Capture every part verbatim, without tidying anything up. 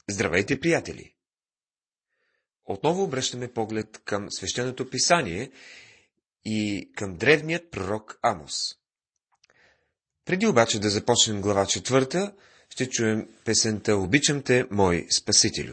Здравейте, приятели! Отново обръщаме поглед към свещеното писание и към древният пророк Амос. Преди обаче да започнем глава четвърта, ще чуем песента "Обичам те, мой Спасителю".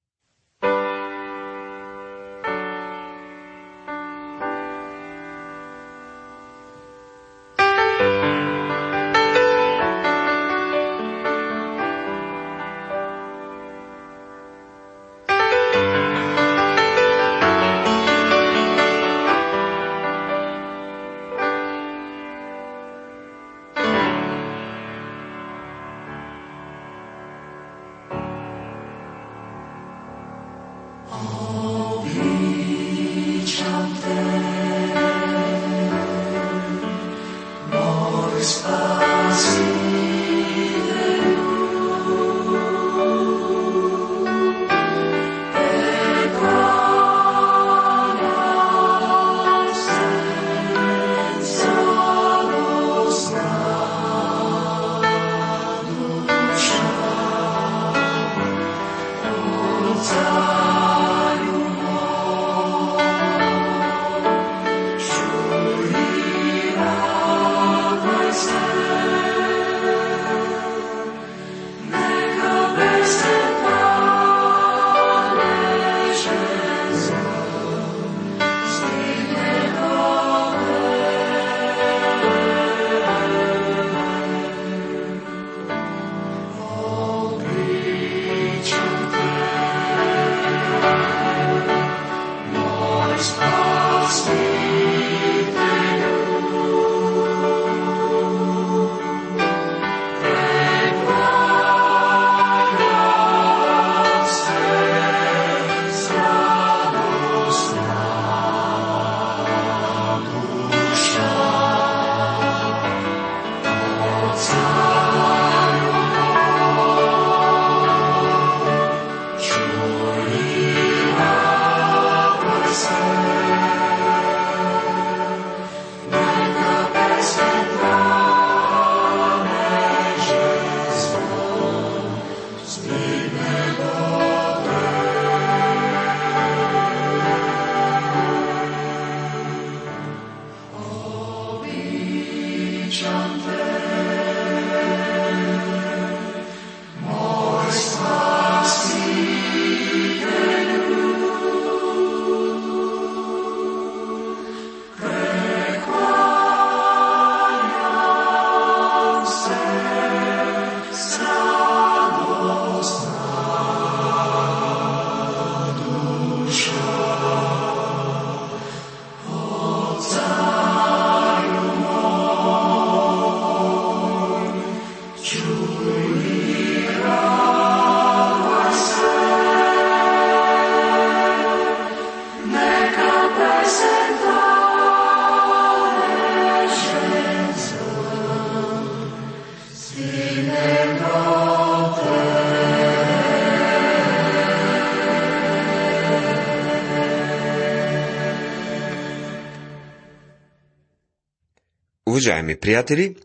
Уважаеми приятели,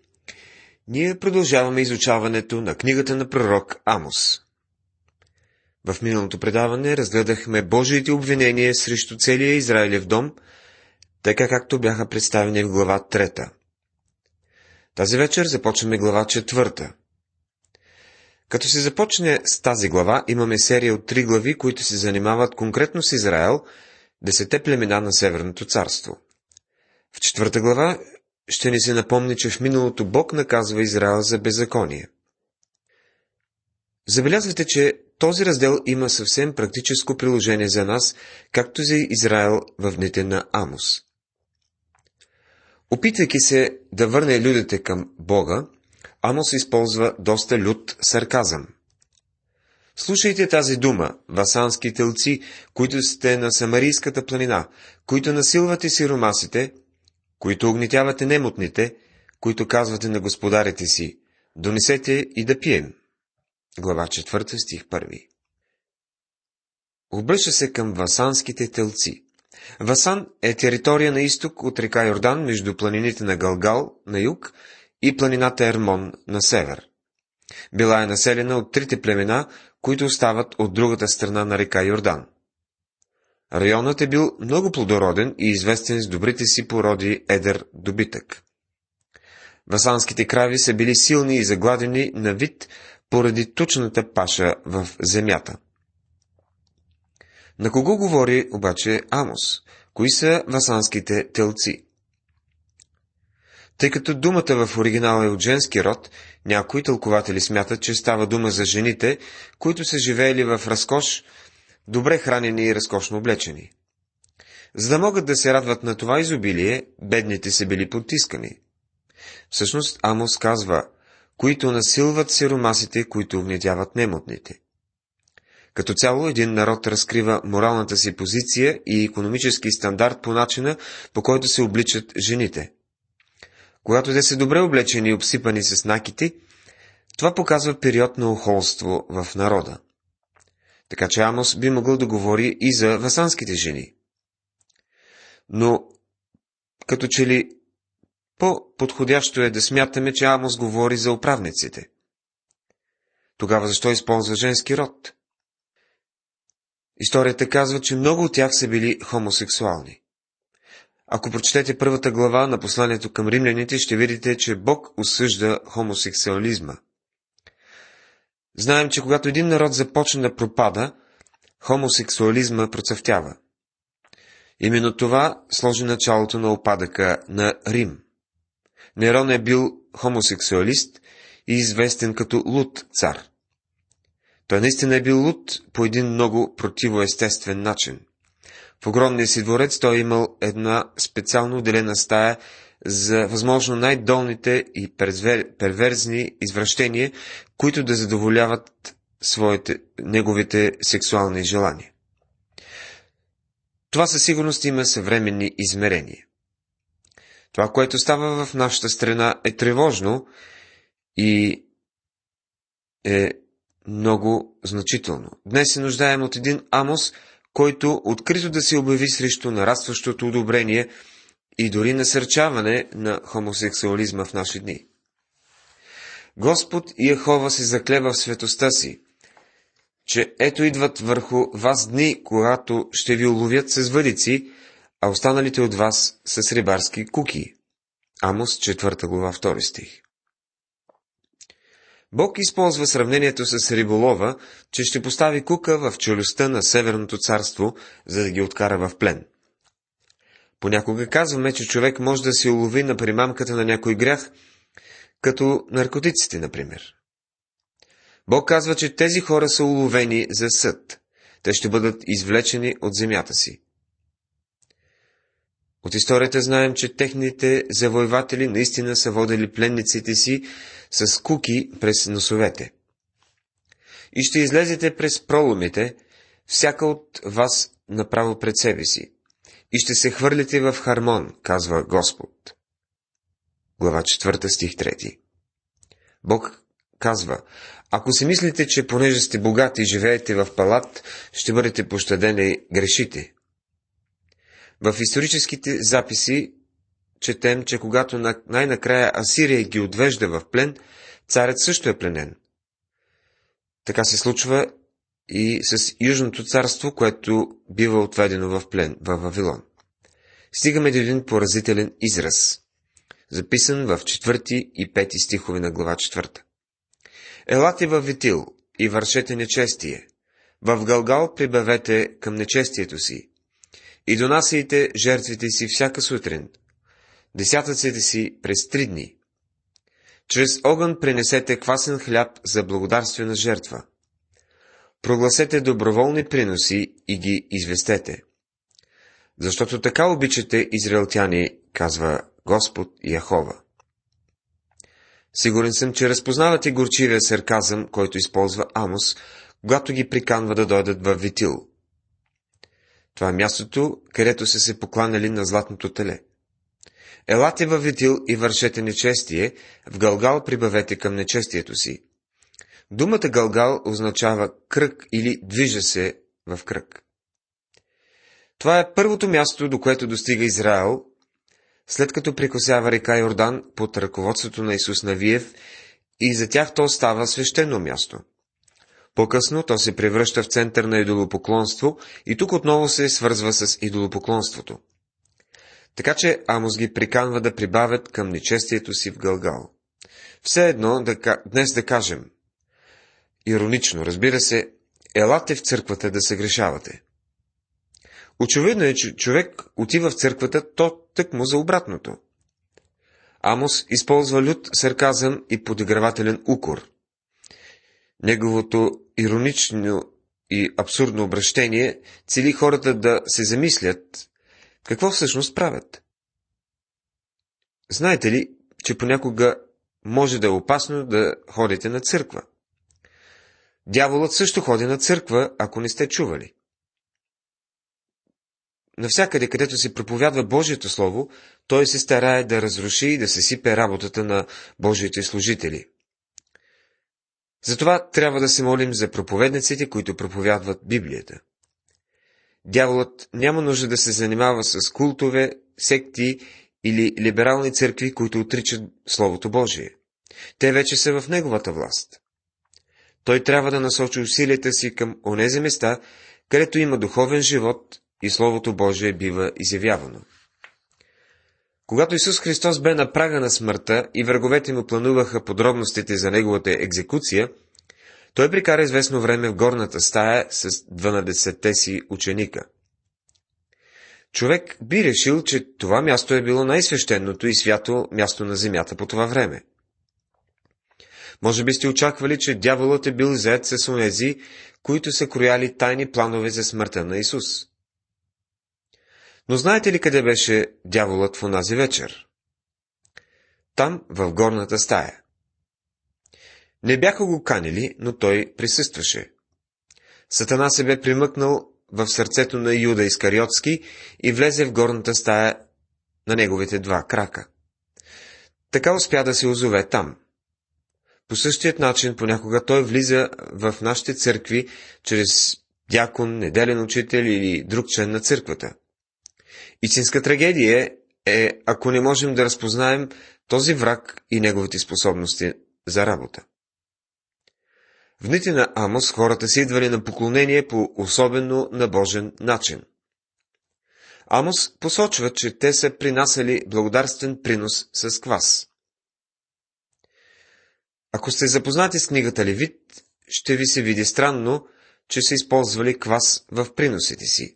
ние продължаваме изучаването на книгата на пророк Амос. В миналото предаване разгледахме Божиите обвинения срещу целия Израилев дом, така както бяха представени в глава трета. Тази вечер започваме глава четвърта. Като се започне с тази глава, имаме серия от три глави, които се занимават конкретно с Израел, десете племена на Северното царство. В четвърта глава ще ни се напомни, че в миналото Бог наказва Израел за беззаконие. Забелязвате, че този раздел има съвсем практическо приложение за нас, както за Израел в дните на Амос. Опитвайки се да върне людите към Бога, Амос използва доста лют сарказъм. Слушайте тази дума, васански телци, които сте на Самарийската планина, които насилвате сиромасите, които огнетявате немотните, които казвате на господарите си: донесете и да пием. Глава четвърта, стих първи. Обръща се към васанските телци. Васан е територия на изток от река Йордан между планините на Галгал на юг и планината Ермон на север. Била е населена от трите племена, които остават от другата страна на река Йордан. Районът е бил много плодороден и известен с добрите си породи едър добитък. Басанските крави са били силни и загладени на вид поради тучната паша в земята. На кого говори обаче Амос? Кои са васанските телци? Тъй като думата в оригинала е от женски род, някои тълкователи смятат, че става дума за жените, които са живеели в разкош, добре хранени и разкошно облечени. За да могат да се радват на това изобилие, бедните са били потискани. Всъщност Амос казва, които насилват сиромасите, които угнетяват немотните. Като цяло един народ разкрива моралната си позиция и икономически стандарт по начина, по който се обличат жените. Когато те са добре облечени и обсипани с накити, това показва период на охолство в народа. Така че Амос би могъл да говори и за васанските жени. Но, като че ли по-подходящо е да смятаме, че Амос говори за управниците. Тогава защо използва женски род? Историята казва, че много от тях са били хомосексуални. Ако прочетете първата глава на посланието към римляните, ще видите, че Бог осъжда хомосексуализма. Знаем, че когато един народ започне да пропада, хомосексуализма процъфтява. Именно това сложи началото на опадъка на Рим. Нерон е бил хомосексуалист и известен като луд цар. Той наистина е бил луд по един много противоестествен начин. В огромния си дворец той е имал една специално отделена стая за възможно най-долните и перверзни извращения, които да задоволяват своите, неговите сексуални желания. Това със сигурност има съвременни измерения. Това, което става в нашата страна, е тревожно и е много значително. Днес се нуждаем от един Амос, който открито да се обяви срещу нарастващото одобрение и дори насърчаване на хомосексуализма в наши дни. Господ Яхова се заклева в светостта си, че ето идват върху вас дни, когато ще ви уловят с въдици, а останалите от вас с рибарски куки. Амос, четвърта глава, втори стих. Бог използва сравнението с риболова, че ще постави кука в челюстта на Северното царство, за да ги откара в плен. Понякога казваме, че човек може да се улови на примамката на някой грях, като наркотиците, например. Бог казва, че тези хора са уловени за съд. Те ще бъдат извлечени от земята си. От историята знаем, че техните завоеватели наистина са водили пленниците си с куки през носовете. И ще излезете през проломите, всяка от вас направо пред себе си, и ще се хвърлите в Хармон, казва Господ. Глава четвърта, стих трети. Бог казва, ако си мислите, че понеже сте богати и живеете в палат, ще бъдете пощадени, грешите. В историческите записи четем, че когато най-накрая Асирия ги отвежда в плен, царят също е пленен. Така се случва и с Южното царство, което бива отведено в плен в Вавилон. Стигаме до един поразителен израз, записан в четвърти и пети стихове на глава четвърта. Елате във Витил и вършете нечестие, в Галгал прибавете към нечестието си, и донасяйте жертвите си всяка сутрин, десятъците си през три дни. Чрез огън принесете квасен хляб за благодарствена жертва. Прогласете доброволни приноси и ги известете. Защото така обичате, израелтяни, казва Господ Яхова. Сигурен съм, че разпознавате горчивия сарказъм, който използва Амос, когато ги приканва да дойдат във Витил. Това е мястото, където са се покланяли на златното теле. Елате във Витил и вършете нечестие, в Галгал прибавете към нечестието си. Думата Галгал означава кръг или движа се в кръг. Това е първото място, до което достига Израел, след като прекосява река Йордан под ръководството на Исус Навиев и за тях то става свещено място. По-късно то се превръща в център на идолопоклонство и тук отново се свързва с идолопоклонството. Така че Амос ги приканва да прибавят към нечестието си в Галгал. Все едно да, днес да кажем, иронично, разбира се, елате в църквата да се грешавате. Очевидно е, че човек отива в църквата, то тъкмо за обратното. Амос използва лют сарказъм и подигравателен укор. Неговото иронично и абсурдно обращение цели хората да се замислят какво всъщност правят. Знаете ли, че понякога може да е опасно да ходите на църква? Дяволът също ходи на църква, ако не сте чували. Навсякъде, където се проповядва Божието Слово, той се старае да разруши и да се сипе работата на Божиите служители. Затова трябва да се молим за проповедниците, които проповядват Библията. Дяволът няма нужда да се занимава с култове, секти или либерални църкви, които отричат Словото Божие. Те вече са в неговата власт. Той трябва да насочи усилията си към онези места, където има духовен живот и Словото Божие бива изявявано. Когато Исус Христос бе на прага на смъртта и враговете му плануваха подробностите за неговата екзекуция, той прикара известно време в горната стая с дванадесетте си ученика. Човек би решил, че това място е било най-свещеното и свято място на земята по това време. Може би сте очаквали, че дяволът е бил заед с онези, които са крояли тайни планове за смъртта на Исус. Но знаете ли къде беше дяволът в онази вечер? Там, в горната стая. Не бяха го канили, но той присъстваше. Сатана се бе примъкнал в сърцето на Юда Искариотски и влезе в горната стая на неговите два крака. Така успя да се озове там. По същият начин понякога той влиза в нашите църкви чрез дякон, неделен учител или друг член на църквата. Истинска трагедия е, ако не можем да разпознаем този враг и неговите способности за работа. В дните на Амос хората си идвали на поклонение по особено набожен начин. Амос посочва, че те са принасяли благодарствен принос с квас. Ако сте запознати с книгата Левит, ще ви се види странно, че са използвали квас в приносите си.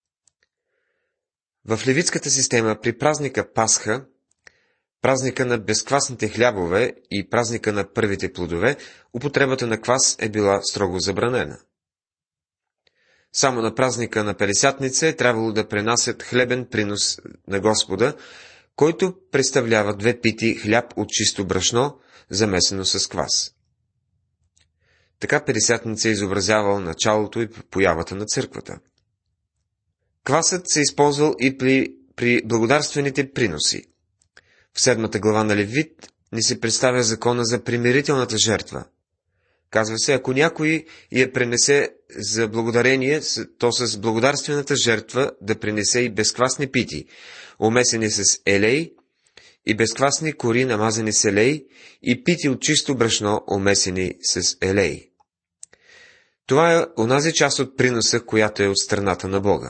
В левитската система при празника Пасха, празника на безквасните хлябове и празника на първите плодове, употребата на квас е била строго забранена. Само на празника на Пелесятница е трябвало да пренасят хлебен принос на Господа, който представлява две пити хляб от чисто брашно, замесено с квас. Така Пелесятница е изобразявал началото и появата на църквата. Квасът се използвал и при, при благодарствените приноси. В седмата глава на Левит ни се представя закона за примирителната жертва. Казва се, ако някой я пренесе за благодарение, то с благодарствената жертва да принесе и безквасни пити, омесени с елей, и безквасни кори, намазани с елей, и пити от чисто брашно, омесени с елей. Това е онази част от приноса, която е от страната на Бога.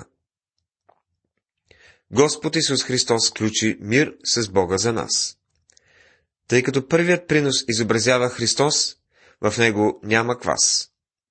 Господ Исус Христос ключи мир с Бога за нас. Тъй като първият принос изобразява Христос, в него няма квас.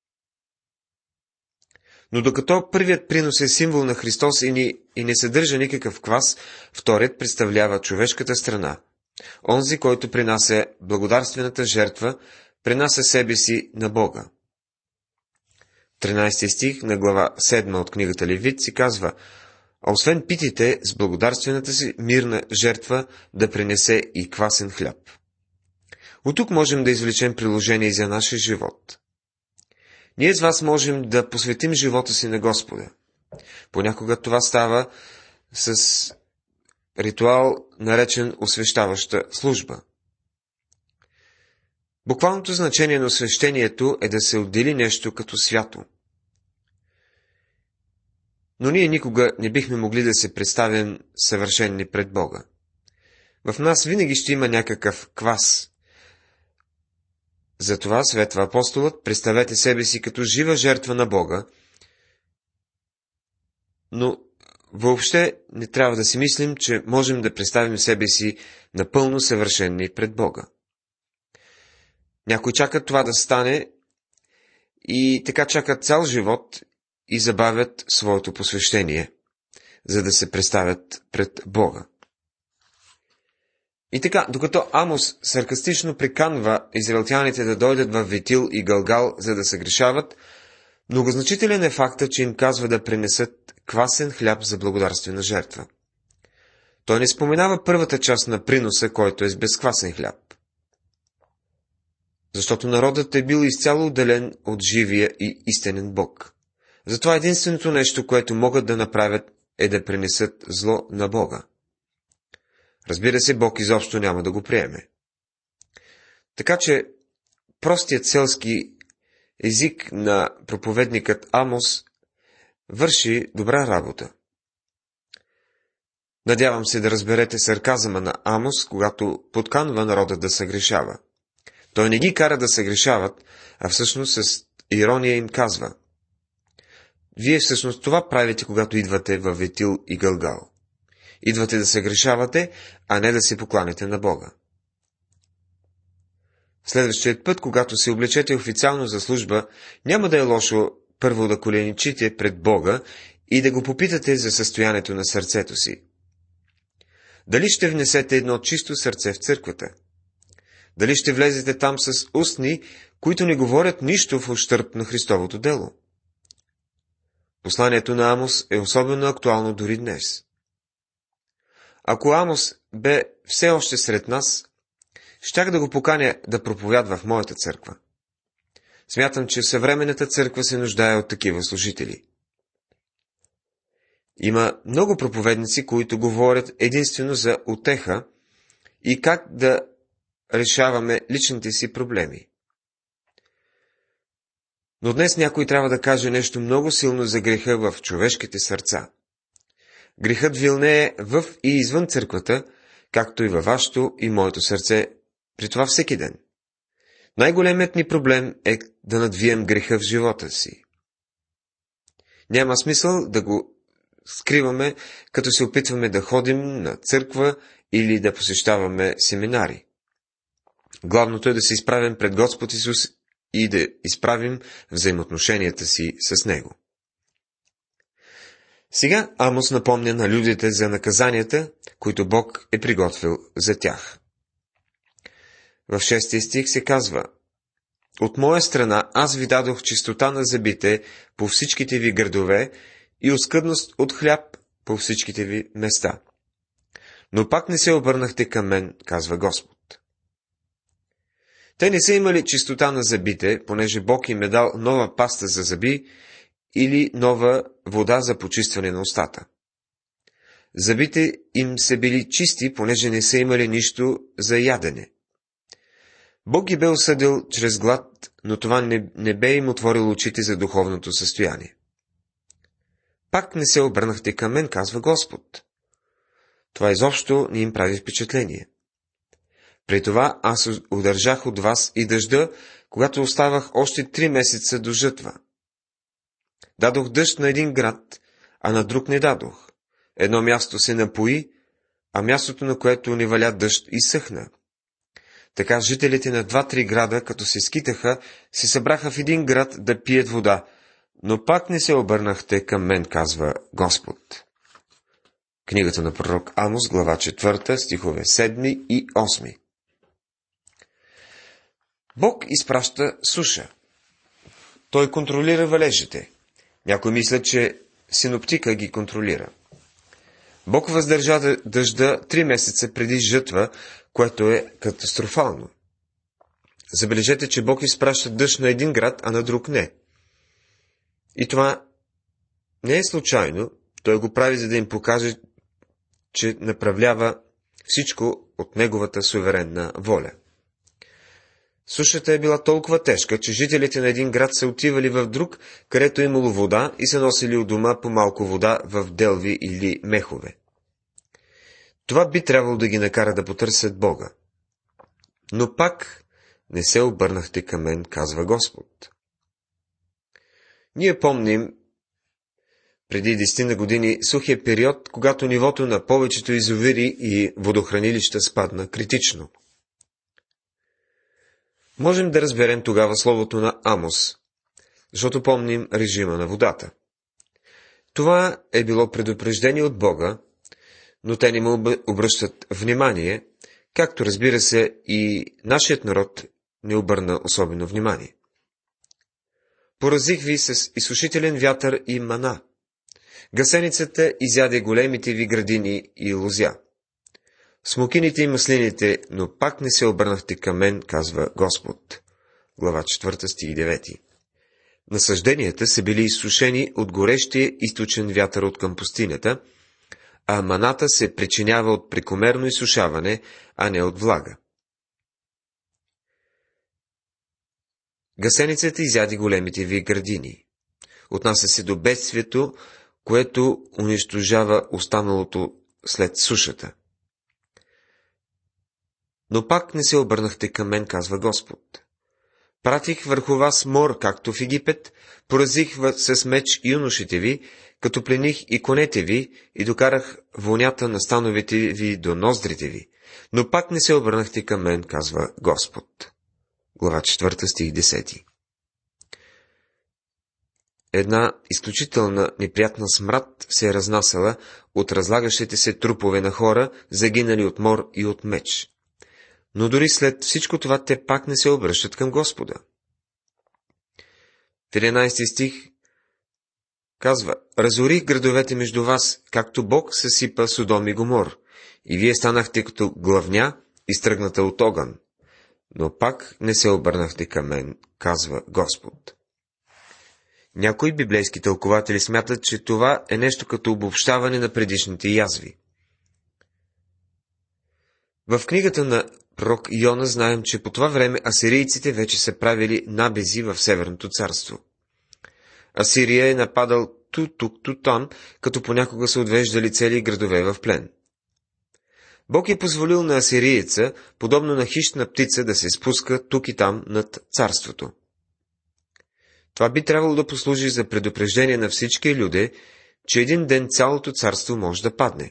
Но докато първият принос е символ на Христос и, ни, и не съдържа никакъв квас, вторият представлява човешката страна. Онзи, който принася благодарствената жертва, принася себе си на Бога. тринайсети стих на глава седма от книгата Левит си казва: а освен питите с благодарствената си мирна жертва да принесе и квасен хляб. От тук можем да извлечем приложение за нашия живот. Ние с вас можем да посветим живота си на Господа. Понякога това става с ритуал, наречен освещаваща служба. Буквалното значение на освещението е да се отдели нещо като свято. Но ние никога не бихме могли да се представим съвършени пред Бога. В нас винаги ще има някакъв квас. Затова, светва апостолът, представете себе си като жива жертва на Бога, но въобще не трябва да си мислим, че можем да представим себе си напълно съвършени пред Бога. Някои чакат това да стане и така чакат цял живот и забавят своето посвещение, за да се представят пред Бога. И така, докато Амос саркастично приканва израелтяните да дойдат в Витил и Галгал, за да се грешават, многозначителен е факта, че им казва да принесат квасен хляб за благодарствена жертва. Той не споменава първата част на приноса, който е с безквасен хляб. Защото народът е бил изцяло отделен от живия и истинен Бог. Затова единственото нещо, което могат да направят, е да принесат зло на Бога. Разбира се, Бог изобщо няма да го приеме. Така че простият селски език на проповедникът Амос върши добра работа. Надявам се да разберете сарказъма на Амос, когато подканва народа да съгрешава. Той не ги кара да съгрешават, а всъщност с ирония им казва: вие всъщност това правите, когато идвате във Витил и Галгал. Идвате да съгрешавате, а не да се покланяте на Бога. Следващият път, когато се облечете официално за служба, няма да е лошо първо да коленичите пред Бога и да го попитате за състоянието на сърцето си. Дали ще внесете едно чисто сърце в църквата? Дали ще влезете там с устни, които не говорят нищо в ущърб на Христовото дело? Посланието на Амос е особено актуално дори днес. Ако Амос бе все още сред нас, щях да го поканя да проповядва в моята църква. Смятам, че съвременната църква се нуждае от такива служители. Има много проповедници, които говорят единствено за утеха и как да решаваме личните си проблеми. Но днес някой трябва да каже нещо много силно за греха в човешките сърца. Грехът вилнее в и извън църквата, както и във вашето и моето сърце, при това всеки ден. Най-големият ни проблем е да надвием греха в живота си. Няма смисъл да го скриваме, като се опитваме да ходим на църква или да посещаваме семинари. Главното е да се изправим пред Господ Исус и да изправим взаимоотношенията си с Него. Сега Амос напомня на людите за наказанията, които Бог е приготвил за тях. В шести стих се казва: от моя страна аз ви дадох чистота на зъбите по всичките ви градове и оскъдност от хляб по всичките ви места. Но пак не се обърнахте към мен, казва Господ. Те не са имали чистота на зъбите, понеже Бог им е дал нова паста за зъби или нова вода за почистване на устата. Зъбите им са били чисти, понеже не са имали нищо за ядене. Бог ги бе осъдил чрез глад, но това не, не бе им отворило очите за духовното състояние. Пак не се обърнахте към мен, казва Господ. Това изобщо не им прави впечатление. При това аз удържах от вас и дъжда, когато оставах още три месеца до жътва. Дадох дъжд на един град, а на друг не дадох. Едно място се напои, а мястото, на което не валя дъжд, изсъхна. Така жителите на два-три града, като се скитаха, се събраха в един град да пият вода, но пак не се обърнахте към мен, казва Господ. Книгата на пророк Амос, глава четвърта, стихове седми и осми. Бог изпраща суша. Той контролира валежите. Някой мислят, че синоптика ги контролира. Бог въздържа дъжда три месеца преди жътва, което е катастрофално. Забележете, че Бог изпраща дъжд на един град, а на друг не. И това не е случайно. Той го прави, за да им покаже, че направлява всичко от неговата суверенна воля. Сушата е била толкова тежка, че жителите на един град се отивали в друг, където е имало вода, и се носили от дома по малко вода в делви или мехове. Това би трябвало да ги накара да потърсят Бога. Но пак не се обърнахте към мен, казва Господ. Ние помним преди десетина години сухия период, когато нивото на повечето язовири и водохранилища спадна критично. Можем да разберем тогава словото на Амос, защото помним режима на водата. Това е било предупреждение от Бога, но те не му обръщат внимание, както разбира се и нашият народ не обърна особено внимание. Поразих ви с изсушителен вятър и мана. Гасеницата изяде големите ви градини и лозя. Смокините и маслините, но пак не се обърнахте към мен, казва Господ. Глава четвърта, стих девети. Насъжденията са били изсушени от горещия източен вятър от към пустинята, а маната се причинява от прекомерно изсушаване, а не от влага. Гасеницата изяди големите ви градини. Отнася се до бедствието, което унищожава останалото след сушата. Но пак не се обърнахте към мен, казва Господ. Пратих върху вас мор, както в Египет, поразих с меч юношите ви, като плених и конете ви и докарах вонята на становете ви до ноздрите ви. Но пак не се обърнахте към мен, казва Господ. Глава четвърта, стих десети. Една изключителна неприятна смрад се е разнасяла от разлагащите се трупове на хора, загинали от мор и от меч. Но дори след всичко това те пак не се обръщат към Господа. В единайсети стих казва: разорих градовете между вас, както Бог съсипа Содом и Гомор, и вие станахте като главня, изтръгната от огън. Но пак не се обърнахте към мен, казва Господ. Някои библейски тълкователи смятат, че това е нещо като обобщаване на предишните язви. В книгата на пророк Йона знаем, че по това време асирийците вече са правили набези в Северното царство. Асирия е нападал ту-тук, ту-там, като понякога са отвеждали цели градове в плен. Бог е позволил на асириеца, подобно на хищна птица, да се спуска тук и там над царството. Това би трябвало да послужи за предупреждение на всички люди, че един ден цялото царство може да падне.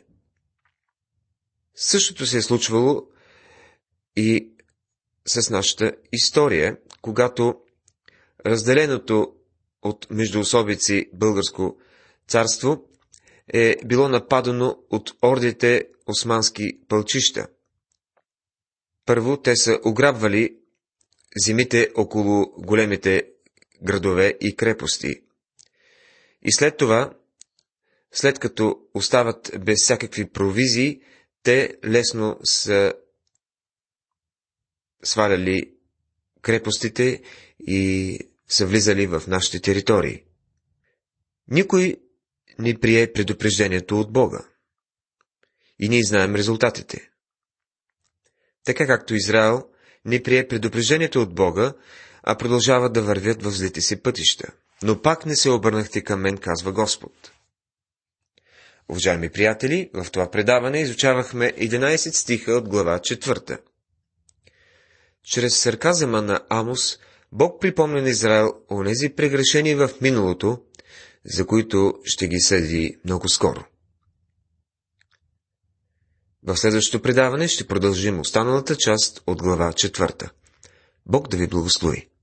Същото се е случвало и с нашата история, когато разделеното от междуособици българско царство е било нападано от ордите османски пълчища. Първо те са ограбвали земите около големите градове и крепости. И след това, след като остават без всякакви провизии, те лесно са сваляли крепостите и са влизали в нашите територии. Никой не прие предупреждението от Бога. И ние знаем резултатите. Така както Израел не прие предупреждението от Бога, а продължават да вървят в злите си пътища. Но пак не се обърнахте към мен, казва Господ. Уважаеми приятели, в това предаване изучавахме единайсет стиха от глава четвърта. Чрез сарказъма на Амос, Бог припомня на Израел онези прегрешения в миналото, за които ще ги съди много скоро. В следващото предаване ще продължим останалата част от глава четвърта. Бог да ви благослови!